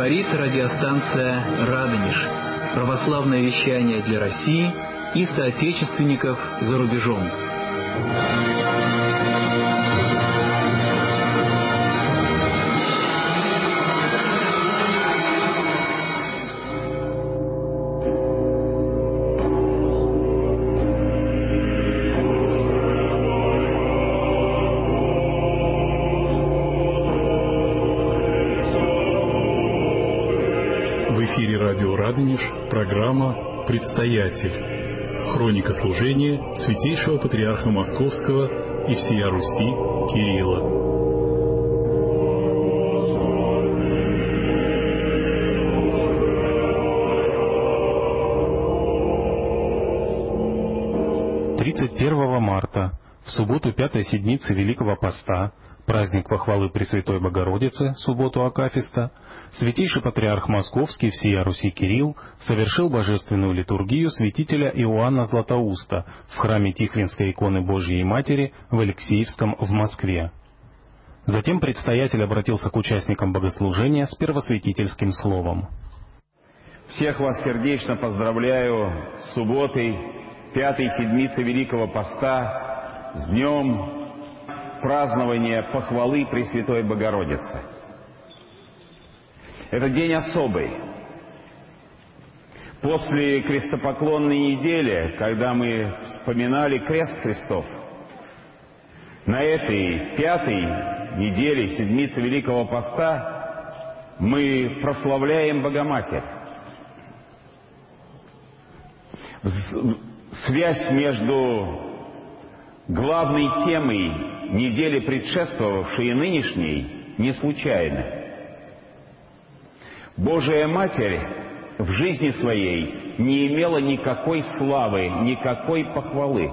Говорит радиостанция «Радонеж». Православное вещание для России и соотечественников за рубежом. В эфире радио «Радонеж» программа «Предстоятель». Хроника служения Святейшего Патриарха Московского и всея Руси Кирилла. Марта, в субботу пятой седмицы Великого Поста, праздник похвалы Пресвятой Богородицы, субботу Акафиста, Святейший Патриарх Московский всея Руси Кирилл совершил божественную литургию святителя Иоанна Златоуста в храме Тихвинской иконы Божией Матери в Алексеевском в Москве. Затем предстоятель обратился к участникам богослужения с первосвятительским словом. Всех вас сердечно поздравляю с субботой пятой седмицы Великого Поста, с днем празднования похвалы Пресвятой Богородицы. Это день особый. После крестопоклонной недели, когда мы вспоминали крест Христов, на этой пятой неделе седмицы Великого Поста мы прославляем Богоматерь. Связь между главной темой недели предшествовавшей и нынешней не случайна. Божия Матерь в жизни своей не имела никакой славы, никакой похвалы.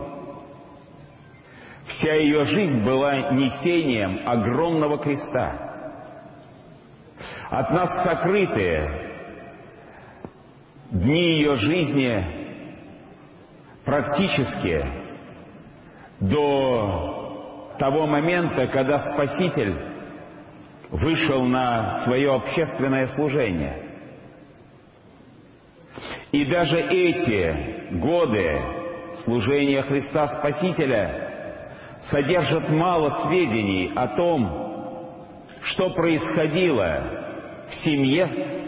Вся ее жизнь была несением огромного креста. От нас сокрытые дни ее жизни практически до того момента, когда Спаситель вышел на свое общественное служение. И даже эти годы служения Христа Спасителя содержат мало сведений о том, что происходило в семье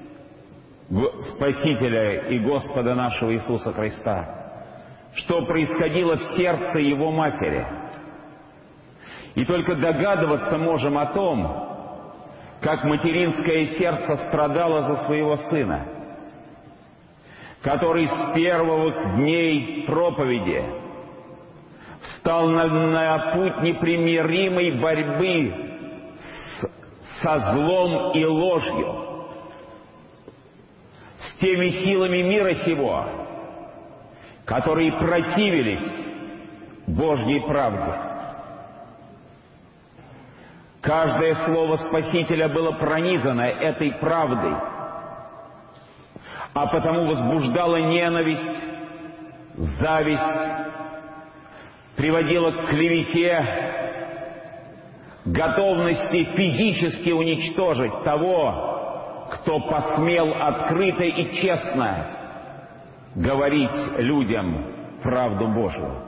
Спасителя и Господа нашего Иисуса Христа, что происходило в сердце Его Матери. И только догадываться можем о том, как материнское сердце страдало за своего Сына, который с первых дней проповеди встал на путь непримиримой борьбы со злом и ложью, с теми силами мира сего, которые противились Божьей правде. Каждое слово Спасителя было пронизано этой правдой, а потому возбуждало ненависть, зависть, приводило к клевете, готовности физически уничтожить того, кто посмел открыто и честно говорить людям правду Божию.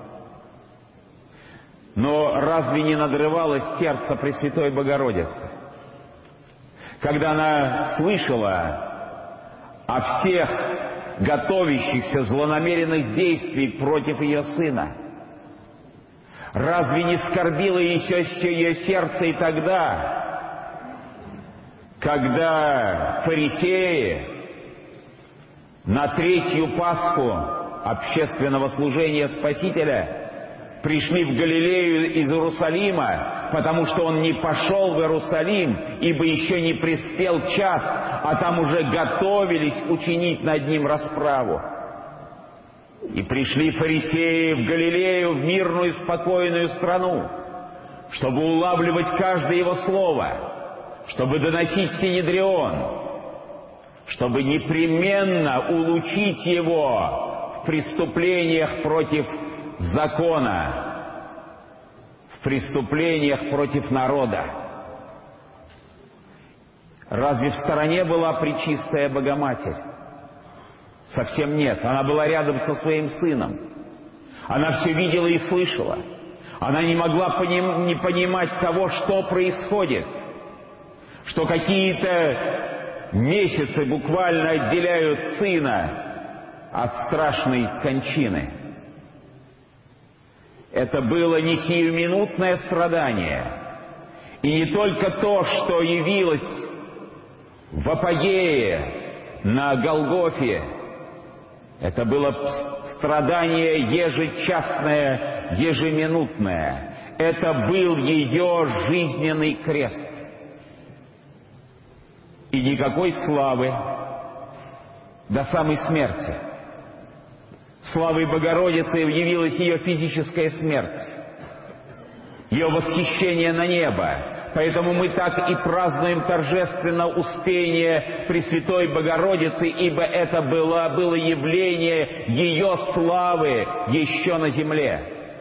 Но разве не надрывалось сердце Пресвятой Богородицы, когда она слышала о всех готовящихся злонамеренных действий против ее Сына? Разве не скорбило ее сердце и тогда, когда фарисеи на третью Пасху общественного служения Спасителя пришли в Галилею из Иерусалима, потому что он не пошел в Иерусалим, ибо еще не приспел час, а там уже готовились учинить над ним расправу. И пришли фарисеи в Галилею, в мирную, спокойную страну, чтобы улавливать каждое его слово, чтобы доносить в Синедрион, чтобы непременно улучить его в преступлениях против закона, в преступлениях против народа. Разве в стороне была Пречистая Богоматерь? Совсем нет. Она была рядом со своим сыном. Она все видела и слышала. Она не могла не понимать того, что происходит. Что какие-то месяцы буквально отделяют сына от страшной кончины. Это было не сиюминутное страдание. И не только то, что явилось в апогее на Голгофе. Это было страдание ежечасное, ежеминутное. Это был ее жизненный крест. И никакой славы до самой смерти. Славой Богородицы явилась ее физическая смерть, ее восхищение на небо. Поэтому мы так и празднуем торжественно успение Пресвятой Богородицы, ибо это было явление ее славы еще на земле.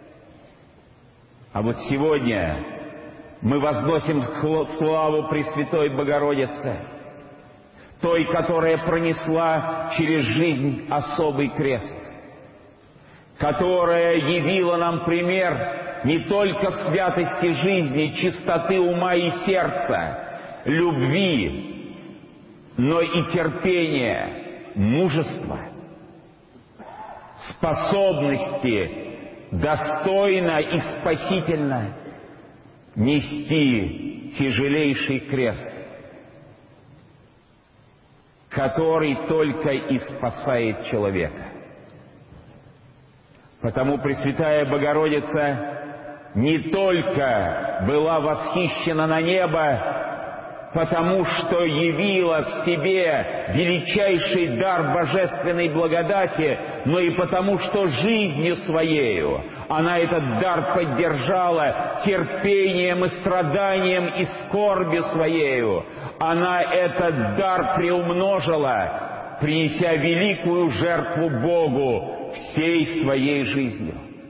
А вот сегодня мы возносим славу Пресвятой Богородице, той, которая пронесла через жизнь особый крест, которая явила нам пример не только святости жизни, чистоты ума и сердца, любви, но и терпения, мужества, способности достойно и спасительно нести тяжелейший крест, который только и спасает человека. Потому Пресвятая Богородица не только была восхищена на небо, потому что явила в себе величайший дар божественной благодати, но и потому что жизнью своею она этот дар поддержала терпением и страданием и скорбью своею. Она этот дар приумножила, принеся великую жертву Богу всей своей жизнью.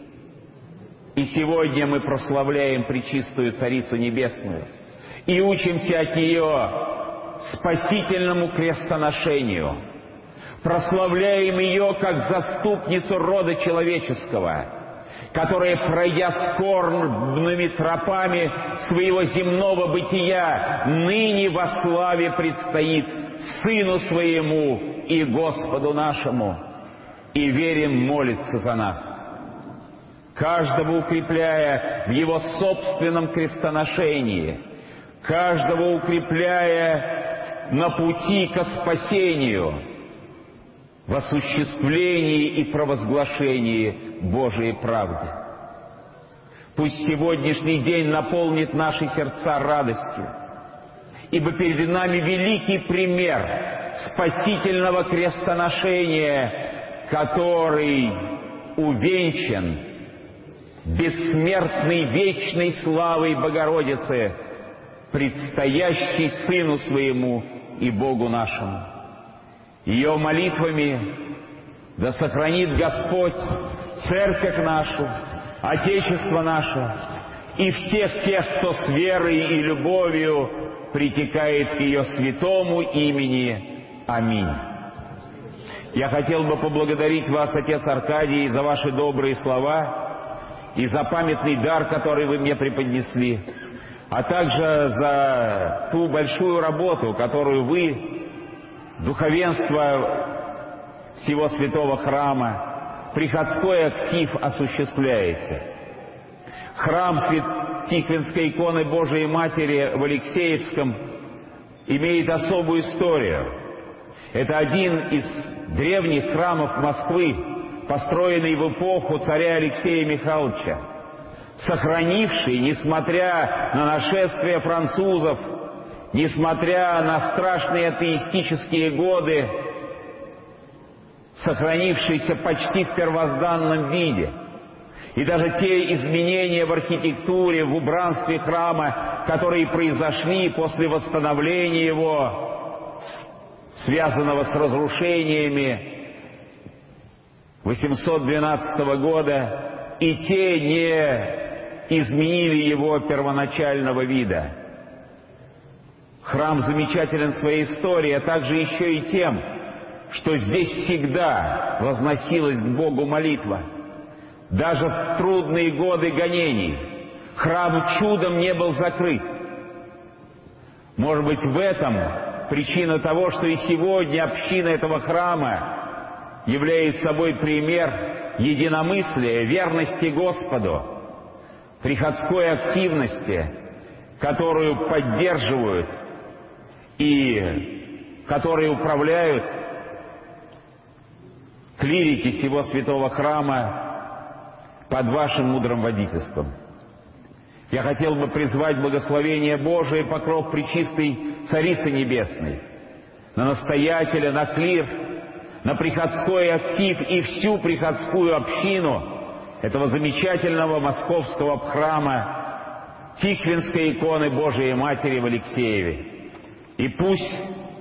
И сегодня мы прославляем Пречистую Царицу Небесную и учимся от нее спасительному крестоношению. Прославляем ее как заступницу рода человеческого, которая, пройдя скорбными тропами своего земного бытия, ныне во славе предстоит Сыну Своему и Господу нашему, и верим молится за нас. Каждого укрепляя в его собственном крестоношении, каждого укрепляя на пути ко спасению, в осуществлении и провозглашении Божией правды. Пусть сегодняшний день наполнит наши сердца радостью, ибо перед нами великий пример спасительного крестоношения, который увенчан бессмертной вечной славой Богородицы, предстоящей Сыну Своему и Богу нашему. Ее молитвами да сохранит Господь Церковь нашу, Отечество наше и всех тех, кто с верой и любовью притекает к ее святому имени. Аминь. Я хотел бы поблагодарить вас, отец Аркадий, за ваши добрые слова и за памятный дар, который вы мне преподнесли, а также за ту большую работу, которую вы, духовенство всего святого храма, приходской актив осуществляете. Храм Тихвинской иконы Божией Матери в Алексеевском имеет особую историю. Это один из древних храмов Москвы, построенный в эпоху царя Алексея Михайловича, сохранивший, несмотря на нашествие французов, несмотря на страшные атеистические годы, сохранившийся почти в первозданном виде. И даже те изменения в архитектуре, в убранстве храма, которые произошли после восстановления его, связанного с разрушениями 812 года, и те не изменили его первоначального вида. Храм замечателен своей историей, а также еще и тем, что здесь всегда возносилась к Богу молитва. Даже в трудные годы гонений храм чудом не был закрыт. Может быть, в этом причина того, что и сегодня община этого храма является собой пример единомыслия, верности Господу, приходской активности, которую поддерживают и которой управляют клирики сего святого храма под вашим мудрым водительством. Я хотел бы призвать благословение Божие и покров пречистой Царицы Небесной на настоятеля, на клир, на приходской актив и всю приходскую общину этого замечательного московского храма Тихвинской иконы Божией Матери в Алексееве. И пусть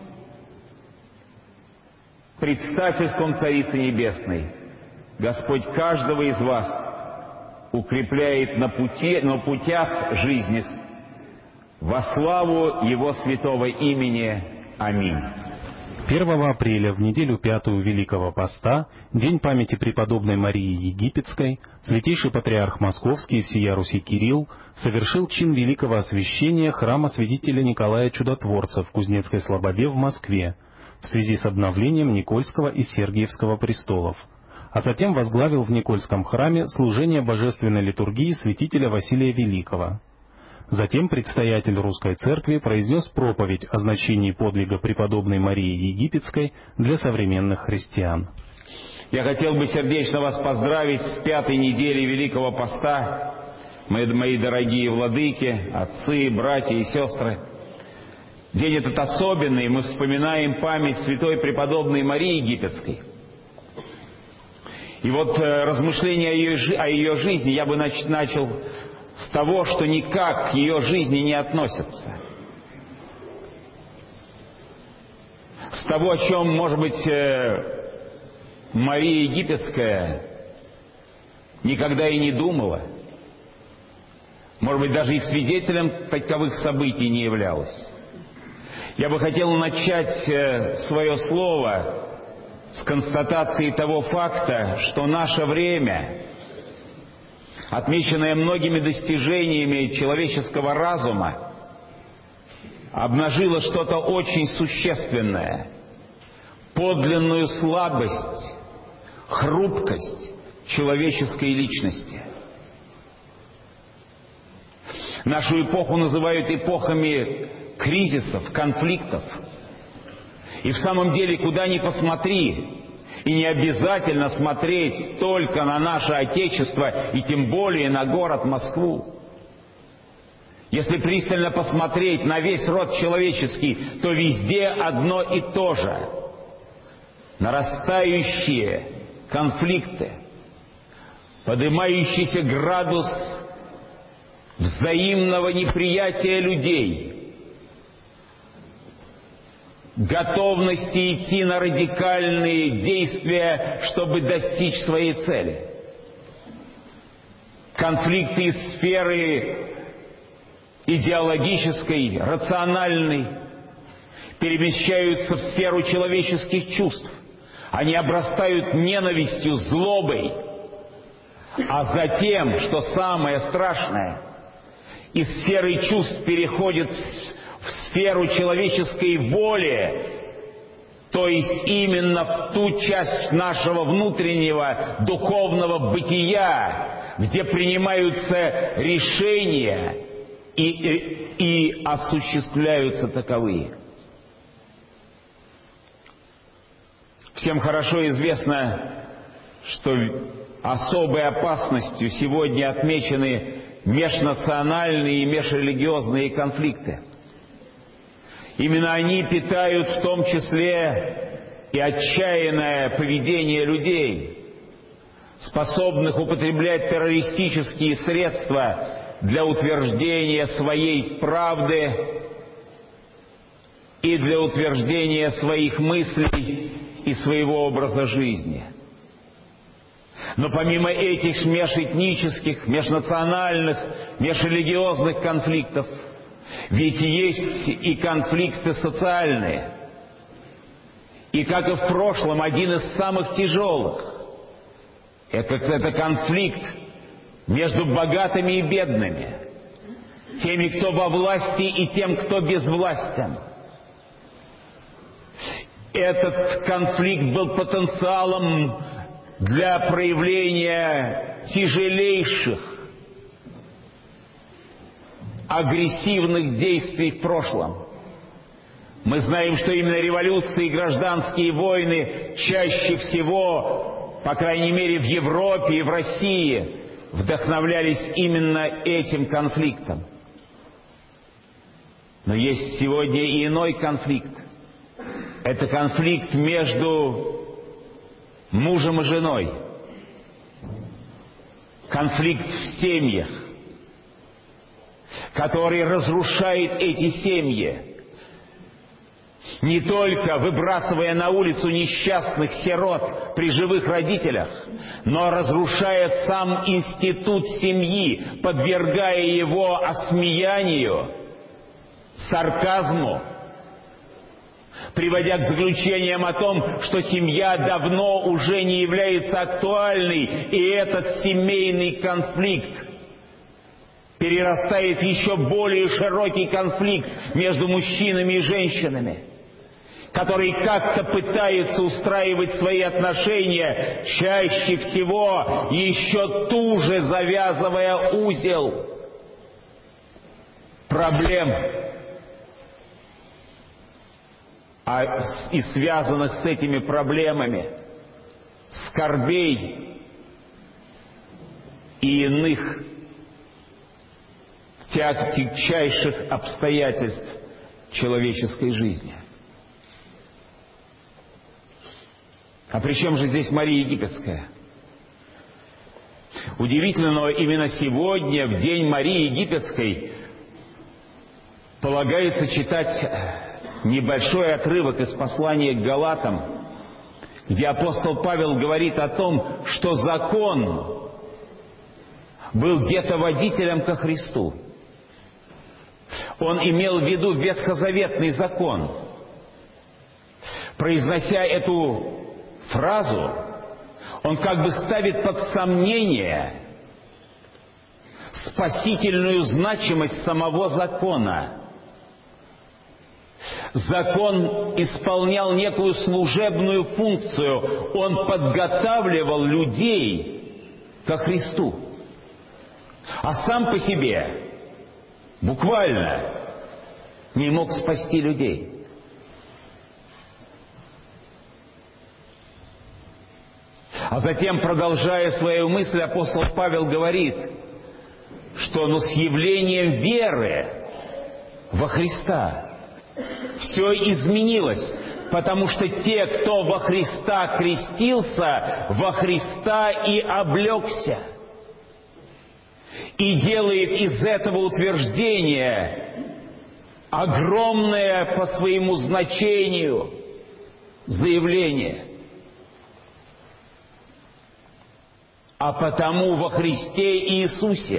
предстательством Царицы Небесной Господь каждого из вас укрепляет на путях жизни во славу Его святого имени. Аминь. 1 апреля, в неделю 5-ю Великого Поста, день памяти преподобной Марии Египетской, Святейший Патриарх Московский и всея Руси Кирилл совершил чин великого освящения храма святителя Николая Чудотворца в Кузнецкой Слободе в Москве в связи с обновлением Никольского и Сергиевского престолов, а затем возглавил в Никольском храме служение божественной литургии святителя Василия Великого. Затем предстоятель Русской Церкви произнес проповедь о значении подвига преподобной Марии Египетской для современных христиан. Я хотел бы сердечно вас поздравить с 5-й неделей Великого Поста, мои дорогие владыки, отцы, братья и сестры. День этот особенный, мы вспоминаем память святой преподобной Марии Египетской. И вот размышления о ее жизни я бы начал с того, что никак к ее жизни не относятся. С того, о чем, может быть, Мария Египетская никогда и не думала. Может быть, даже и свидетелем таковых событий не являлась. Я бы хотел начать свое слово с констатации того факта, что наше время, отмеченное многими достижениями человеческого разума, обнажило что-то очень существенное, подлинную слабость, хрупкость человеческой личности. Нашу эпоху называют эпохами кризисов, конфликтов. И в самом деле, куда ни посмотри, и не обязательно смотреть только на наше Отечество, и тем более на город Москву. Если пристально посмотреть на весь род человеческий, то везде одно и то же. Нарастающие конфликты, поднимающийся градус взаимного неприятия людей, готовности идти на радикальные действия, чтобы достичь своей цели. Конфликты из сферы идеологической, рациональной перемещаются в сферу человеческих чувств. Они обрастают ненавистью, злобой, а затем, что самое страшное, из сферы чувств переходят в сферу человеческой воли, то есть именно в ту часть нашего внутреннего духовного бытия, где принимаются решения и осуществляются таковые. Всем хорошо известно, что особой опасностью сегодня отмечены межнациональные и межрелигиозные конфликты. Именно они питают в том числе и отчаянное поведение людей, способных употреблять террористические средства для утверждения своей правды и для утверждения своих мыслей и своего образа жизни. Но помимо этих межэтнических, межнациональных, межрелигиозных конфликтов, Ведь есть и конфликты социальные. И, как и в прошлом, один из самых тяжелых – это конфликт между богатыми и бедными, теми, кто во власти, и тем, кто безвластен. Этот конфликт был потенциалом для проявления тяжелейших агрессивных действий в прошлом. Мы знаем, что именно революции и гражданские войны чаще всего, по крайней мере в Европе и в России, вдохновлялись именно этим конфликтом. Но есть сегодня и иной конфликт. Это конфликт между мужем и женой. Конфликт в семьях, который разрушает эти семьи, не только выбрасывая на улицу несчастных сирот при живых родителях, но разрушая сам институт семьи, подвергая его осмеянию, сарказму, приводя к заключениям о том, что семья давно уже не является актуальной, и этот семейный конфликт перерастает в еще более широкий конфликт между мужчинами и женщинами, которые как-то пытаются устраивать свои отношения, чаще всего еще туже завязывая узел проблем и связанных с этими проблемами скорбей и иных тягчайших обстоятельств человеческой жизни. А при чем же здесь Мария Египетская? Удивительно, но именно сегодня, в день Марии Египетской, полагается читать небольшой отрывок из послания к Галатам, где апостол Павел говорит о том, что закон был где-то водителем ко Христу. Он имел в виду ветхозаветный закон. Произнося эту фразу, он как бы ставит под сомнение спасительную значимость самого закона. Закон исполнял некую служебную функцию. Он подготавливал людей ко Христу. А сам по себе буквально не мог спасти людей. А затем, продолжая свою мысль, апостол Павел говорит, что с явлением веры во Христа все изменилось, потому что те, кто во Христа крестился, во Христа и облегся. И делает из этого утверждения огромное по своему значению заявление. А потому во Христе Иисусе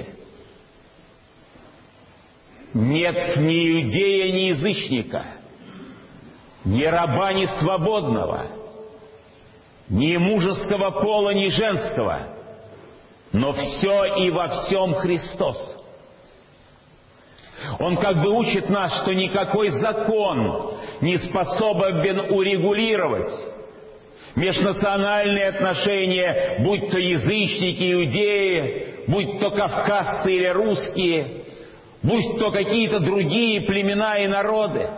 нет ни иудея, ни язычника, ни раба, ни свободного, ни мужеского пола, ни женского, но все и во всем Христос. Он как бы учит нас, что никакой закон не способен урегулировать межнациональные отношения, будь то язычники, иудеи, будь то кавказцы или русские, будь то какие-то другие племена и народы.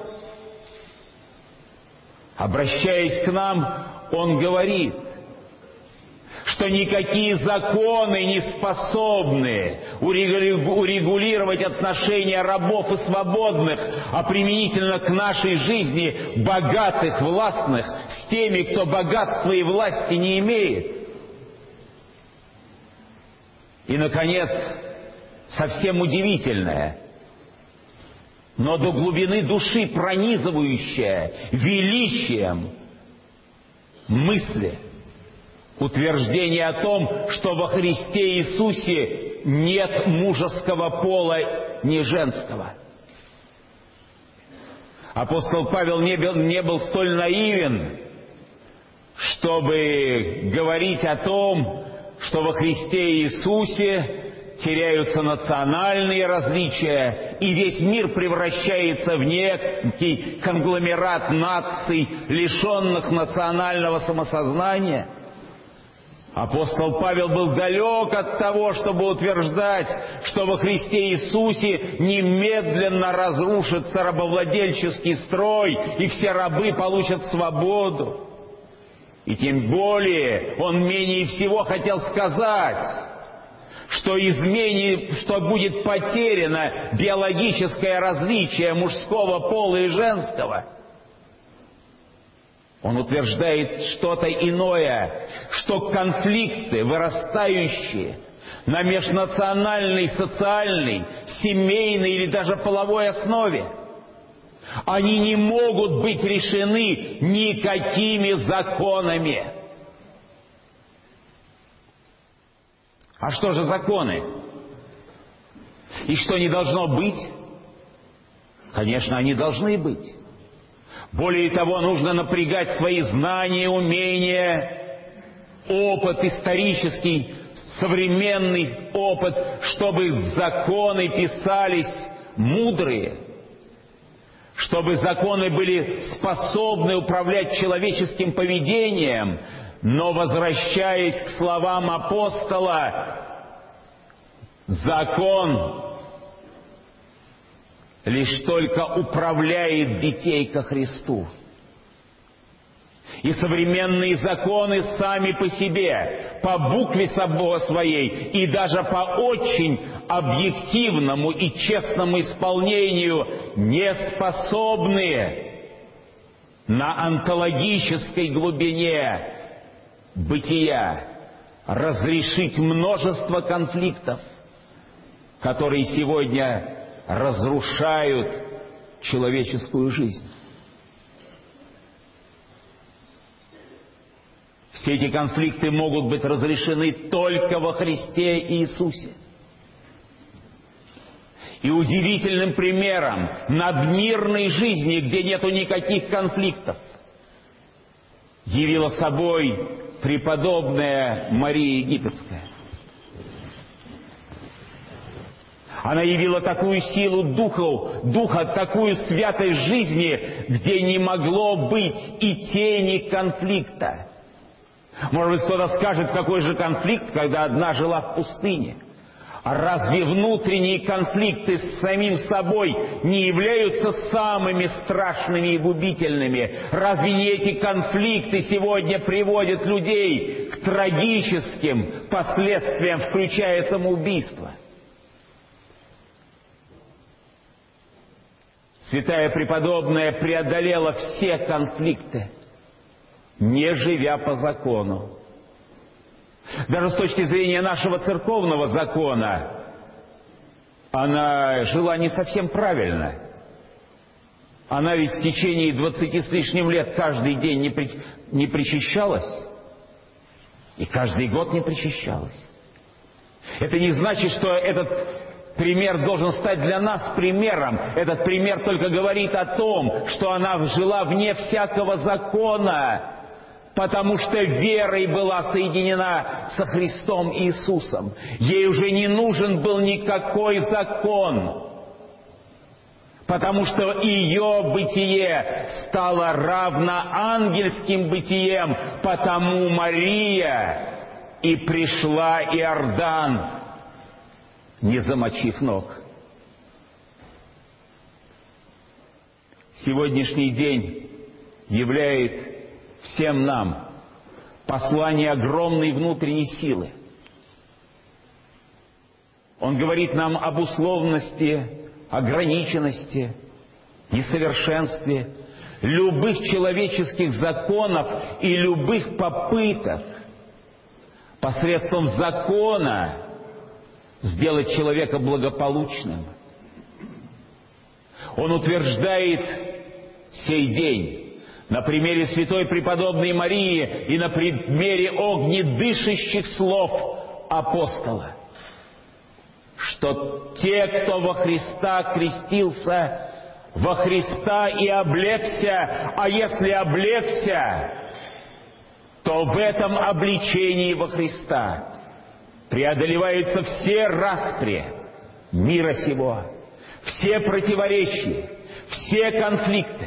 Обращаясь к нам, он говорит, что никакие законы не способны урегулировать отношения рабов и свободных, а применительно к нашей жизни богатых, властных, с теми, кто богатства и власти не имеет. И, наконец, совсем удивительное, но до глубины души пронизывающее величием мысли, утверждение о том, что во Христе Иисусе нет мужеского пола, ни женского. Апостол Павел не был столь наивен, чтобы говорить о том, что во Христе Иисусе теряются национальные различия, и весь мир превращается в некий конгломерат наций, лишенных национального самосознания. Апостол Павел был далек от того, чтобы утверждать, что во Христе Иисусе немедленно разрушится рабовладельческий строй, и все рабы получат свободу. И тем более он менее всего хотел сказать, что будет потеряно биологическое различие мужского пола и женского. Он утверждает что-то иное, что конфликты, вырастающие на межнациональной, социальной, семейной или даже половой основе, они не могут быть решены никакими законами. А что же законы? И что не должно быть? Конечно, они должны быть. Более того, нужно напрягать свои знания, умения, опыт исторический, современный опыт, чтобы законы писались мудрые, чтобы законы были способны управлять человеческим поведением. Но, возвращаясь к словам апостола, закон лишь только управляет детей ко Христу. И современные законы сами по себе, по букве своей и даже по очень объективному и честному исполнению не способны на онтологической глубине бытия разрешить множество конфликтов, которые сегодня разрушают человеческую жизнь. Все эти конфликты могут быть разрешены только во Христе Иисусе. И удивительным примером надмирной жизни, где нету никаких конфликтов, явила собой преподобная Мария Египетская. Она явила такую силу духа, такую святость жизни, где не могло быть и тени конфликта. Может быть, кто-то скажет, какой же конфликт, когда одна жила в пустыне? А разве внутренние конфликты с самим собой не являются самыми страшными и губительными? Разве не эти конфликты сегодня приводят людей к трагическим последствиям, включая самоубийство? Святая преподобная преодолела все конфликты, не живя по закону. Даже с точки зрения нашего церковного закона, она жила не совсем правильно. Она ведь в течение 20 с лишним лет каждый день не причащалась, и каждый год не причащалась. Это не значит, что этот пример должен стать для нас примером. Этот пример только говорит о том, что она жила вне всякого закона, потому что верой была соединена со Христом Иисусом. Ей уже не нужен был никакой закон, потому что ее бытие стало равно ангельским бытием, потому Мария и пришла Иордан, не замочив ног. Сегодняшний день являет всем нам послание огромной внутренней силы. Он говорит нам об условности, ограниченности, несовершенстве любых человеческих законов и любых попыток посредством закона сделать человека благополучным. Он утверждает сей день на примере святой преподобной Марии и на примере огнедышащих слов апостола, что те, кто во Христа крестился, во Христа и облегся, а если облегся, то в этом обличении во Христа преодолеваются все распри мира сего, все противоречия, все конфликты.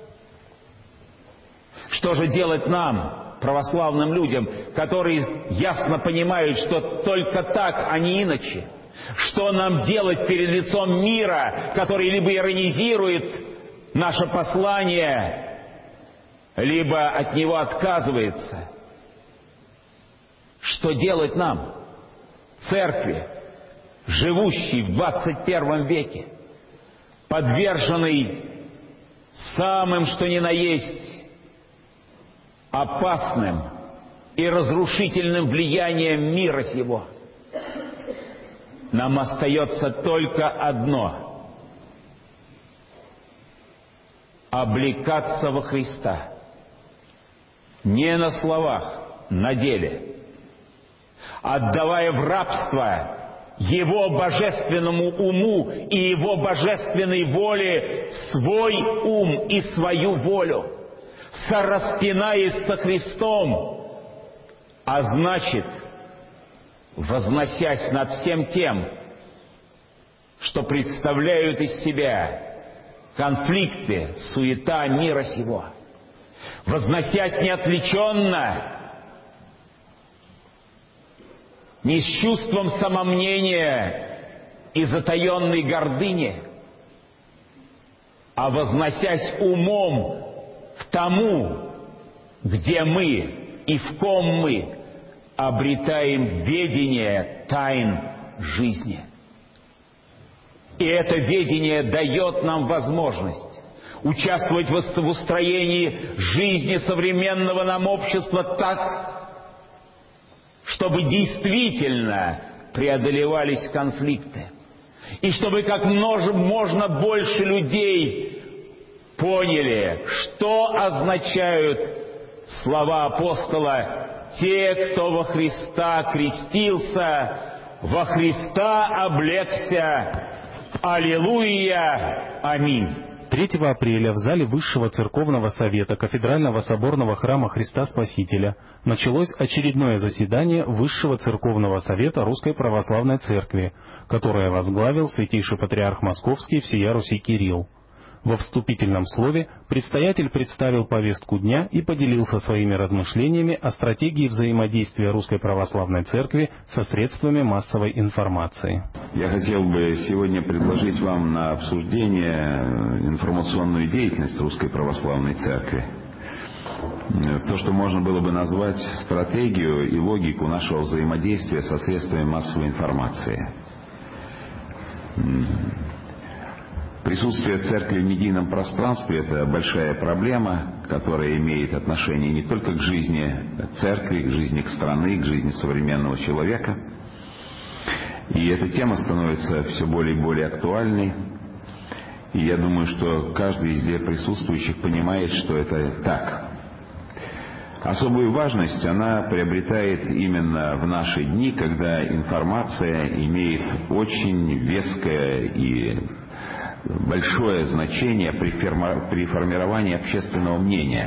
Что же делать нам, православным людям, которые ясно понимают, что только так, а не иначе? Что нам делать перед лицом мира, который либо иронизирует наше послание, либо от него отказывается? Что делать нам, церкви, живущей в 21 веке, подверженной самым что ни на есть опасным и разрушительным влиянием мира сего? Нам остается только одно — облекаться во Христа. Не на словах, на деле. Отдавая в рабство Его божественному уму и Его божественной воле свой ум и свою волю, сораспинаясь со Христом, а значит, возносясь над всем тем, что представляют из себя конфликты, суета мира сего, возносясь неотвлеченно, не с чувством самомнения и затаенной гордыни, а возносясь умом к тому, где мы и в ком мы обретаем ведение тайн жизни. И это ведение дает нам возможность участвовать в устроении жизни современного нам общества так, чтобы действительно преодолевались конфликты, и чтобы как можно больше людей поняли, что означают слова апостола: «Те, кто во Христа крестился, во Христа облегся. Аллилуйя! Аминь». 3 апреля в зале Высшего Церковного Совета Кафедрального Соборного Храма Христа Спасителя началось очередное заседание Высшего Церковного Совета Русской Православной Церкви, которое возглавил Святейший Патриарх Московский всея Руси Кирилл. Во вступительном слове предстоятель представил повестку дня и поделился своими размышлениями о стратегии взаимодействия Русской Православной Церкви со средствами массовой информации. Я хотел бы сегодня предложить вам на обсуждение информационную деятельность Русской Православной Церкви. То, что можно было бы назвать стратегию и логику нашего взаимодействия со средствами массовой информации. Присутствие церкви в медийном пространстве – это большая проблема, которая имеет отношение не только к жизни церкви, к жизни страны, к жизни современного человека. И эта тема становится все более и более актуальной. И я думаю, что каждый из здесь присутствующих понимает, что это так. Особую важность она приобретает именно в наши дни, когда информация имеет очень веское и большое значение при формировании общественного мнения.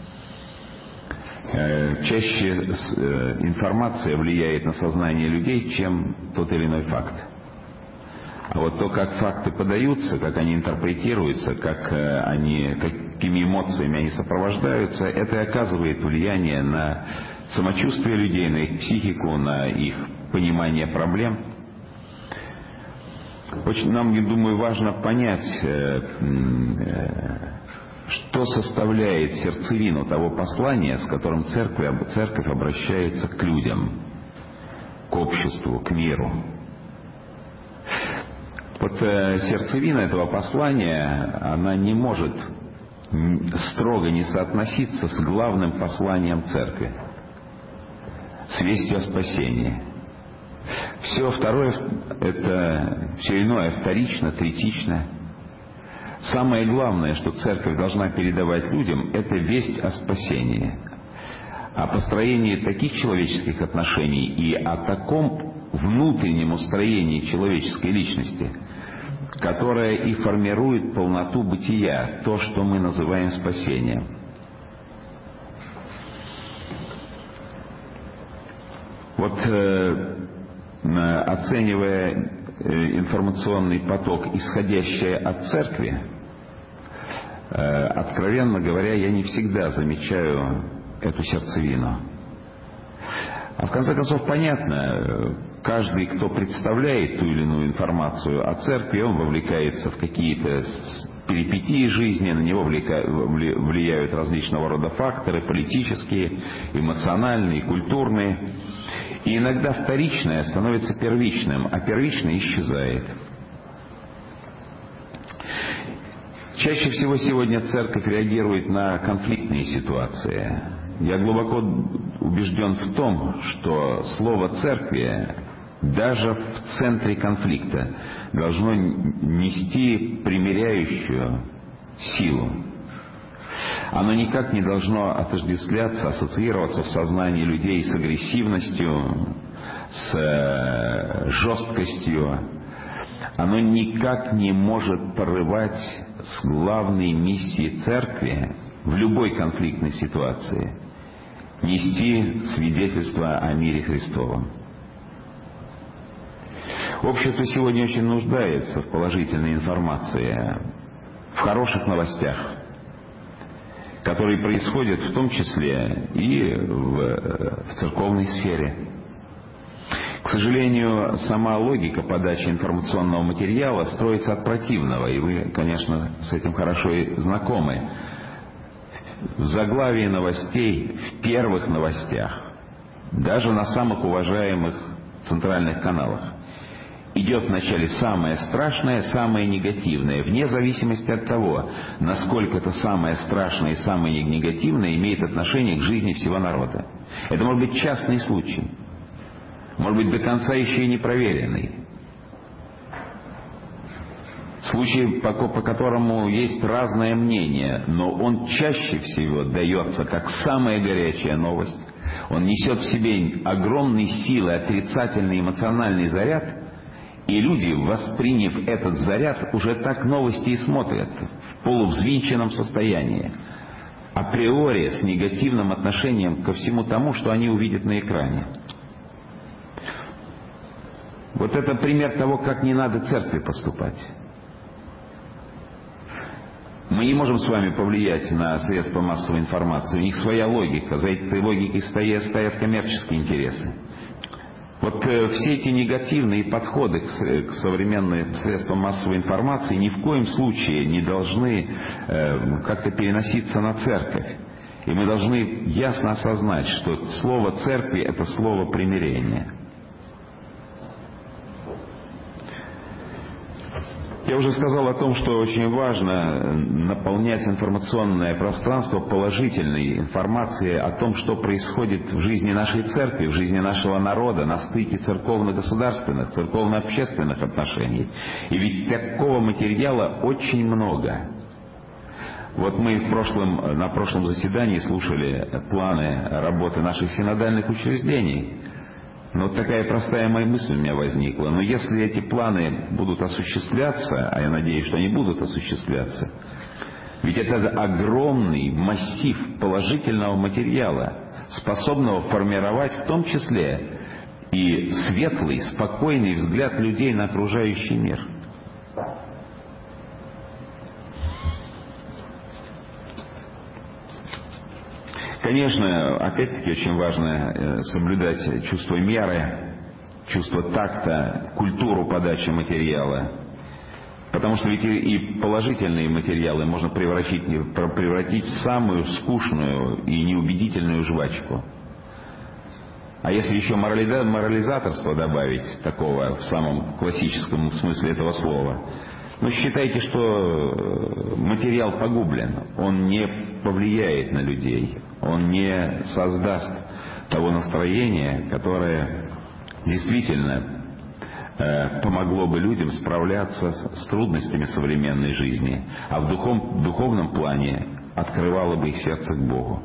Чаще информация влияет на сознание людей, чем тот или иной факт. А вот то, как факты подаются, как они интерпретируются, какими эмоциями они сопровождаются, это и оказывает влияние на самочувствие людей, на их психику, на их понимание проблем. Очень нам, я думаю, важно понять, что составляет сердцевину того послания, с которым церковь обращается к людям, к обществу, к миру. Вот сердцевина этого послания, она не может строго не соотноситься с главным посланием церкви, с вестью о спасении. Все второе, все иное вторично, третично. Самое главное, что церковь должна передавать людям, это весть о спасении, о построении таких человеческих отношений и о таком внутреннем устроении человеческой личности, которое и формирует полноту бытия, то, что мы называем спасением. Вот оценивая информационный поток, исходящий от церкви, откровенно говоря, я не всегда замечаю эту сердцевину. А в конце концов, понятно, каждый, кто представляет ту или иную информацию о церкви, он вовлекается в какие-то перипетии жизни, на него влияют различного рода факторы, политические, эмоциональные, культурные. И иногда вторичное становится первичным, а первичное исчезает. Чаще всего сегодня церковь реагирует на конфликтные ситуации. Я глубоко убежден в том, что слово «церкви» даже в центре конфликта должно нести примиряющую силу. Оно никак не должно отождествляться, ассоциироваться в сознании людей с агрессивностью, с жесткостью. Оно никак не может порывать с главной миссией церкви в любой конфликтной ситуации — нести свидетельство о мире Христовом. Общество сегодня очень нуждается в положительной информации, в хороших новостях, которые происходят в том числе и в церковной сфере. К сожалению, сама логика подачи информационного материала строится от противного, и вы, конечно, с этим хорошо и знакомы. В заглавии новостей, в первых новостях, даже на самых уважаемых центральных каналах, идет вначале самое страшное, самое негативное, вне зависимости от того, насколько это самое страшное и самое негативное имеет отношение к жизни всего народа. Это может быть частный случай, может быть до конца еще и не проверенный. Случай, по которому есть разное мнение, но он чаще всего дается как самая горячая новость. Он несет в себе огромные силы, отрицательный эмоциональный заряд, и люди, восприняв этот заряд, уже так новости и смотрят в полувзвинченном состоянии, априори с негативным отношением ко всему тому, что они увидят на экране. Вот это пример того, как не надо церкви поступать. Мы не можем с вами повлиять на средства массовой информации. У них своя логика. За этой логикой стоят коммерческие интересы. Вот все эти негативные подходы к современным средствам массовой информации ни в коем случае не должны как-то переноситься на церковь. И мы должны ясно осознать, что слово «церкви» — это слово примирения. Я уже сказал о том, что очень важно наполнять информационное пространство положительной информацией о том, что происходит в жизни нашей церкви, в жизни нашего народа, на стыке церковно-государственных, церковно-общественных отношений. И ведь такого материала очень много. Вот мы на прошлом заседании слушали планы работы наших синодальных учреждений. Но вот такая простая моя мысль у меня возникла. Но если эти планы будут осуществляться, а я надеюсь, что они будут осуществляться, ведь это огромный массив положительного материала, способного формировать в том числе и светлый, спокойный взгляд людей на окружающий мир. Конечно, опять-таки очень важно соблюдать чувство меры, чувство такта, культуру подачи материала. Потому что ведь и положительные материалы можно превратить в самую скучную и неубедительную жвачку. А если еще морализаторство добавить, такого в самом классическом смысле этого слова, ну, считайте, что материал погублен, он не повлияет на людей, он не создаст того настроения, которое действительно помогло бы людям справляться с трудностями современной жизни, а в духовном плане открывало бы их сердце к Богу.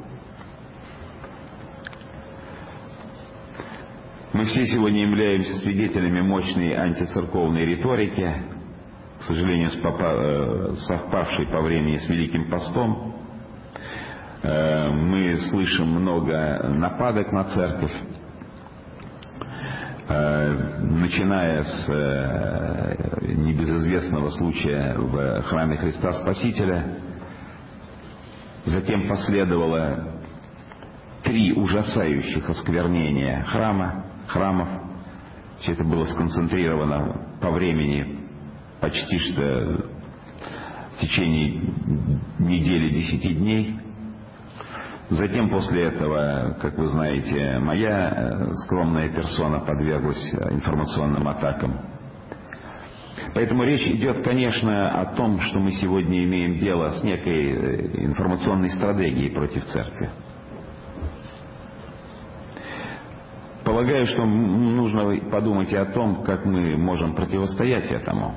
Мы все сегодня являемся свидетелями мощной антицерковной риторики, к сожалению, совпавший по времени с Великим постом. Мы слышим много нападок на церковь, начиная с небезызвестного случая в храме Христа Спасителя. Затем последовало 3 ужасающих осквернения храмов. Все это было сконцентрировано по времени почти что в течение недели 10 дней. Затем после этого, как вы знаете, моя скромная персона подверглась информационным атакам. Поэтому речь идет, конечно, о том, что мы сегодня имеем дело с некой информационной стратегией против церкви. Полагаю, что нужно подумать и о том, как мы можем противостоять этому.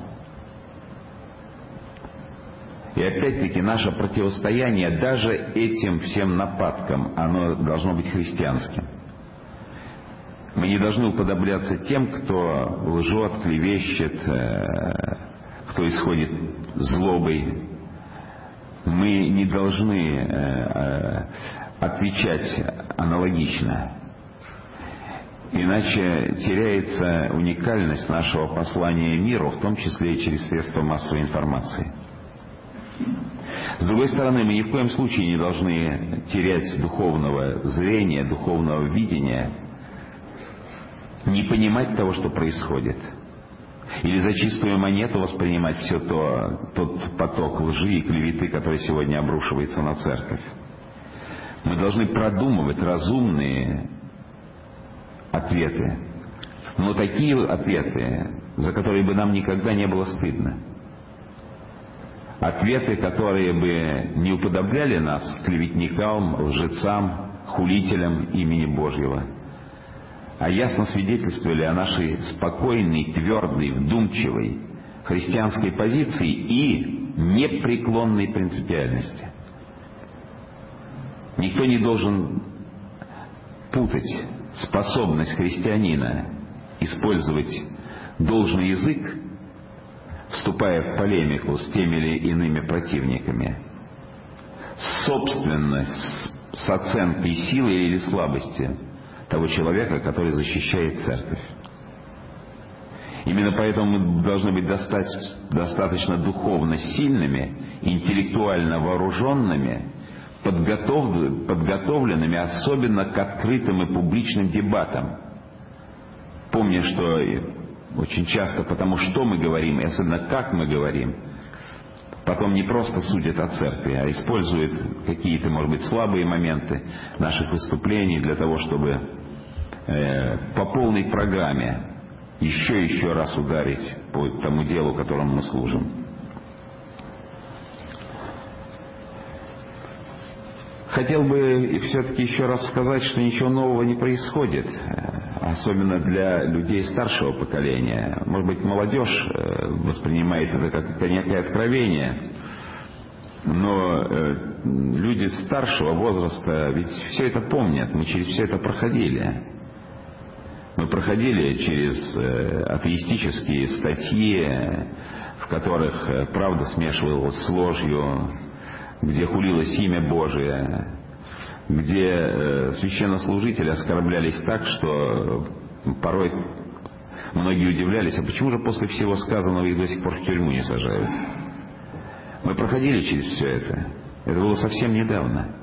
И опять-таки наше противостояние даже этим всем нападкам, оно должно быть христианским. Мы не должны уподобляться тем, кто лжет, клевещет, кто исходит злобой. Мы не должны отвечать аналогично. Иначе теряется уникальность нашего послания миру, в том числе и через средства массовой информации. С другой стороны, мы ни в коем случае не должны терять духовного зрения, духовного видения, не понимать того, что происходит, или за чистую монету воспринимать все тот поток лжи и клеветы, который сегодня обрушивается на церковь. Мы должны продумывать разумные ответы, но такие ответы, за которые бы нам никогда не было стыдно. Ответы, которые бы не уподобляли нас клеветникам, лжецам, хулителям имени Божьего, а ясно свидетельствовали о нашей спокойной, твердой, вдумчивой христианской позиции и непреклонной принципиальности. Никто не должен путать способность христианина использовать должный язык, вступая в полемику с теми или иными противниками, собственно, с оценкой силы или слабости того человека, который защищает церковь. Именно поэтому мы должны быть достаточно духовно сильными, интеллектуально вооруженными, подготовленными особенно к открытым и публичным дебатам. Помня, что очень часто потому, что мы говорим, и особенно как мы говорим, потом не просто судят о церкви, а используют какие-то, может быть, слабые моменты наших выступлений для того, чтобы по полной программе еще раз ударить по тому делу, которому мы служим. Хотел бы все-таки еще раз сказать, что ничего нового не происходит, особенно для людей старшего поколения. Может быть, молодежь воспринимает это как некое откровение, но люди старшего возраста ведь все это помнят, мы через все это проходили. Мы проходили через атеистические статьи, в которых правда смешивалась с ложью, где хулилось имя Божие, где священнослужители оскорблялись так, что порой многие удивлялись, а почему же после всего сказанного их до сих пор в тюрьму не сажают? Мы проходили через все это. Это было совсем недавно.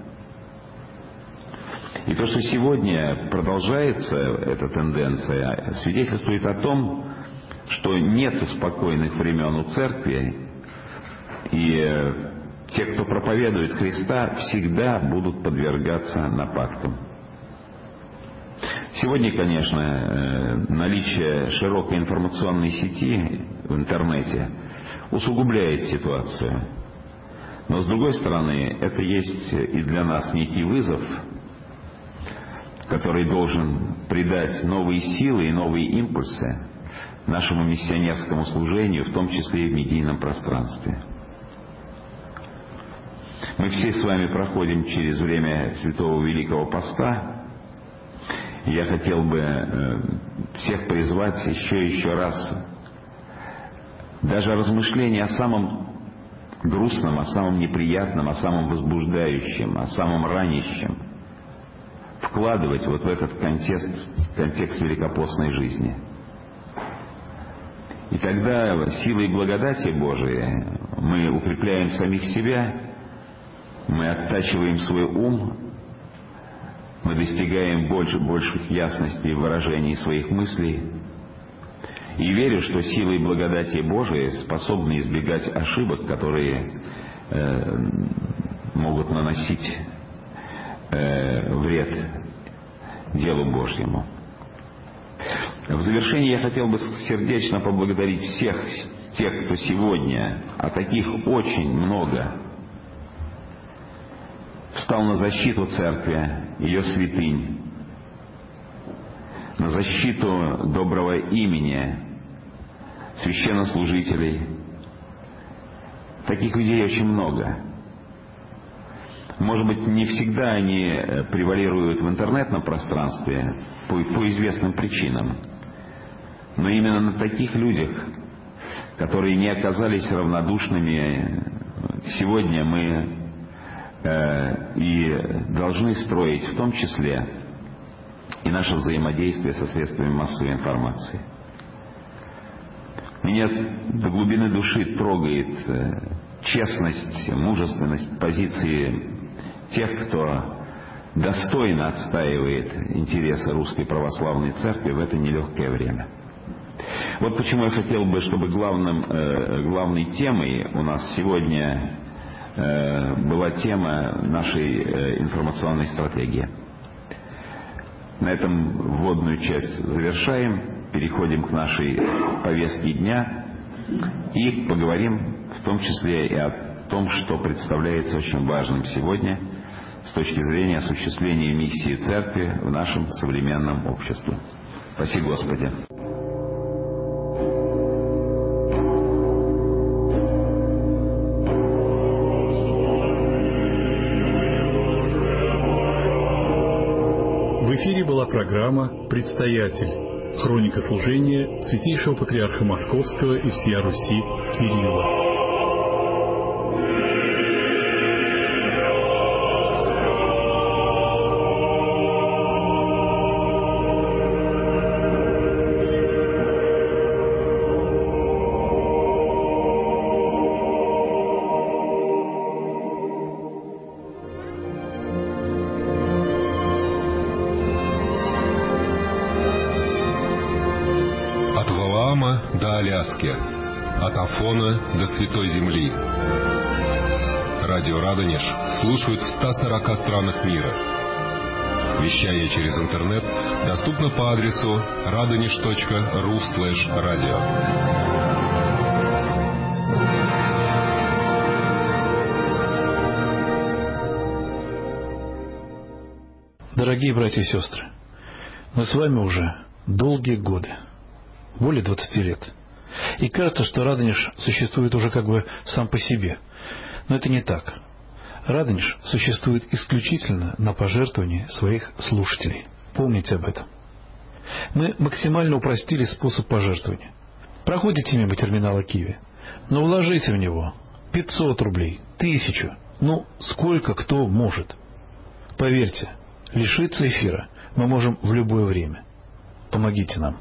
И то, что сегодня продолжается эта тенденция, свидетельствует о том, что нет спокойных времен у церкви, и те, кто проповедует Христа, всегда будут подвергаться нападкам. Сегодня, конечно, наличие широкой информационной сети в интернете усугубляет ситуацию. Но, с другой стороны, это есть и для нас некий вызов, который должен придать новые силы и новые импульсы нашему миссионерскому служению, в том числе и в медийном пространстве. Мы все с вами проходим через время Святого Великого Поста. И я хотел бы всех призвать еще раз даже размышления о самом грустном, о самом неприятном, о самом возбуждающем, о самом ранящем вкладывать вот в этот контекст великопостной жизни. И тогда силой благодати Божией мы укрепляем самих себя, мы оттачиваем свой ум, мы достигаем больших ясностей в выражении своих мыслей. И верю, что силой благодати Божией способны избегать ошибок, которые могут наносить вред делу Божьему. В завершение я хотел бы сердечно поблагодарить всех тех, кто сегодня, а таких очень много, встал на защиту Церкви, ее святынь, на защиту доброго имени священнослужителей. Таких людей очень много. Может быть, не всегда они превалируют в интернетном пространстве по известным причинам. Но именно на таких людях, которые не оказались равнодушными, сегодня мы и должны строить в том числе и наше взаимодействие со средствами массовой информации. Меня до глубины души трогает честность, мужественность позиции тех, кто достойно отстаивает интересы Русской Православной Церкви в это нелегкое время. Вот почему я хотел бы, чтобы главной темой у нас сегодня была тема нашей информационной стратегии. На этом вводную часть завершаем, переходим к нашей повестке дня и поговорим в том числе и о том, что представляется очень важным сегодня с точки зрения осуществления миссии Церкви в нашем современном обществе. Спаси Господи! В эфире была программа «Предстоятель». Хроника служения Святейшего Патриарха Московского и всея Руси Кирилла. От Афона до Святой Земли. Радио Радонеж слушают в 140 странах мира. Вещание через интернет доступно по адресу radonish.ru/radio. Дорогие братья и сестры, мы с вами уже долгие годы, более 20 лет. И кажется, что Радонеж существует уже как бы сам по себе. Но это не так. Радонеж существует исключительно на пожертвовании своих слушателей. Помните об этом. Мы максимально упростили способ пожертвования. Проходите мимо терминала Киви, но вложите в него 500 рублей, 1000, сколько кто может. Поверьте, лишиться эфира мы можем в любое время. Помогите нам.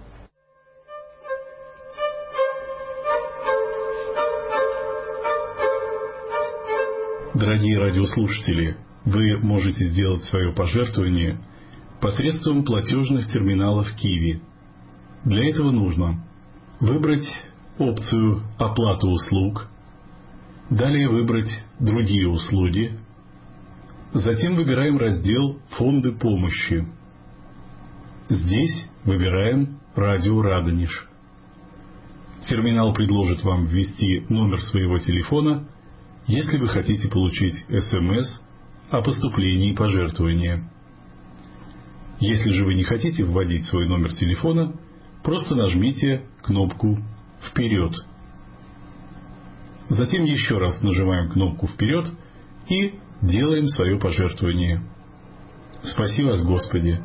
Дорогие радиослушатели, вы можете сделать свое пожертвование посредством платежных терминалов Киви. Для этого нужно выбрать опцию «Оплата услуг», далее выбрать «Другие услуги», затем выбираем раздел «Фонды помощи». Здесь выбираем «Радио Радонеж». Терминал предложит вам ввести номер своего телефона, если вы хотите получить СМС о поступлении пожертвования. Если же вы не хотите вводить свой номер телефона, просто нажмите кнопку «Вперед». Затем еще раз нажимаем кнопку «Вперед» и делаем свое пожертвование. Спаси вас, Господи!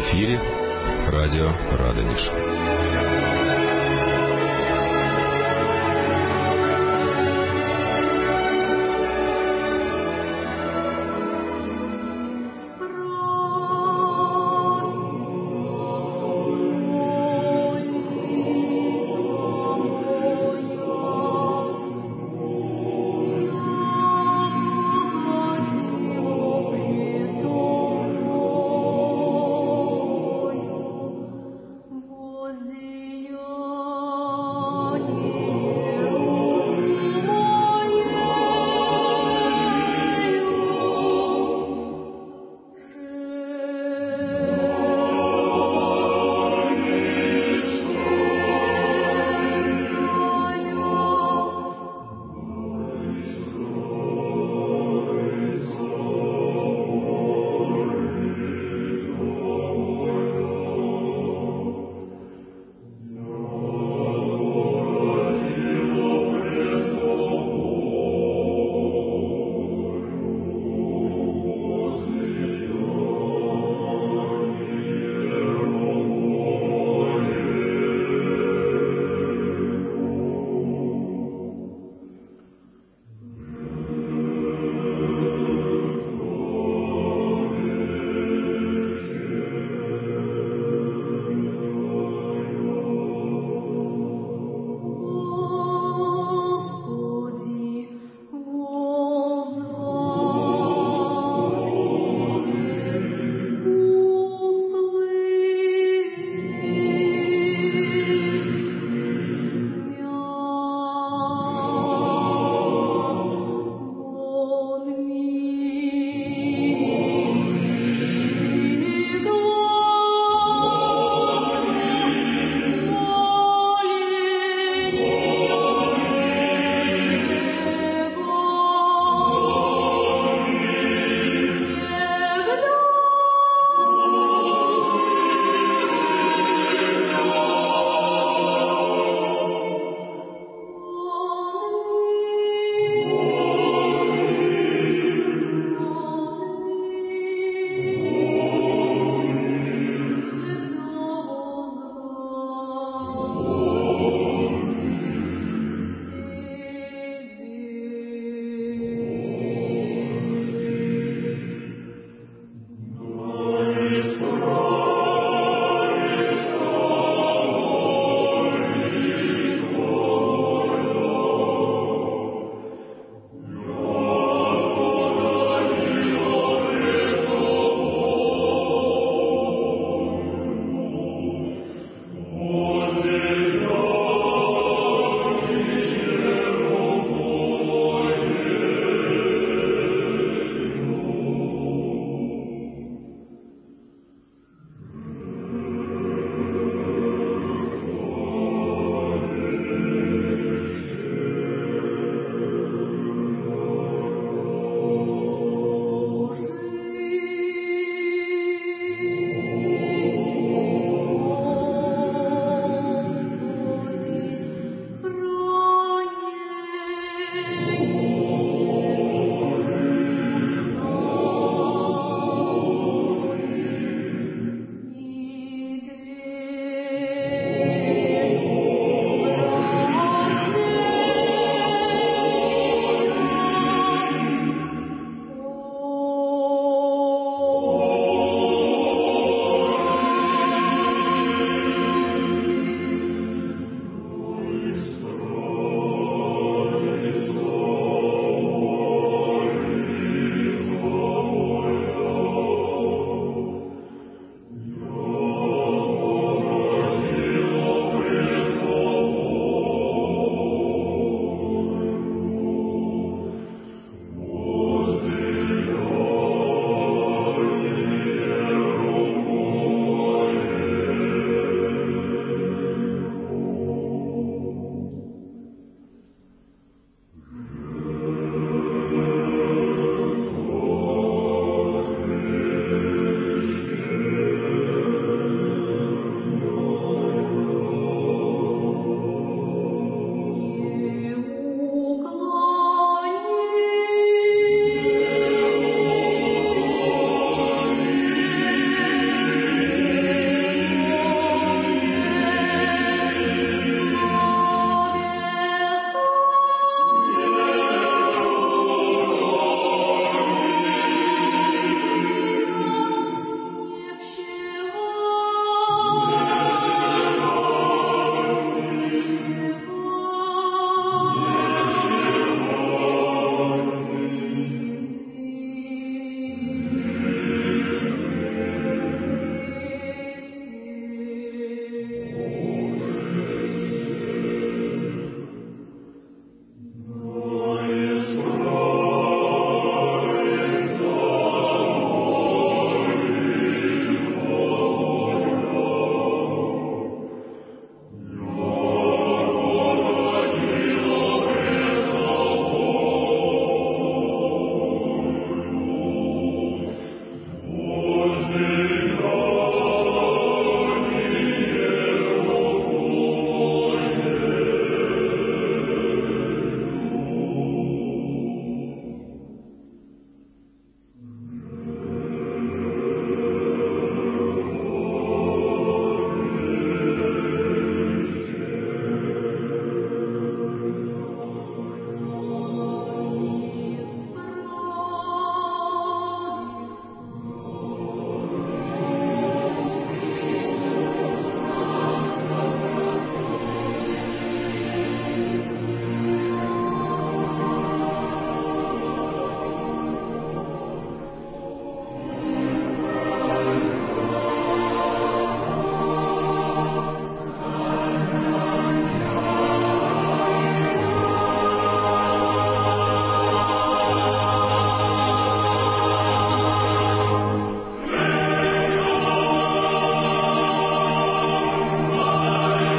эфире радио Радонеж.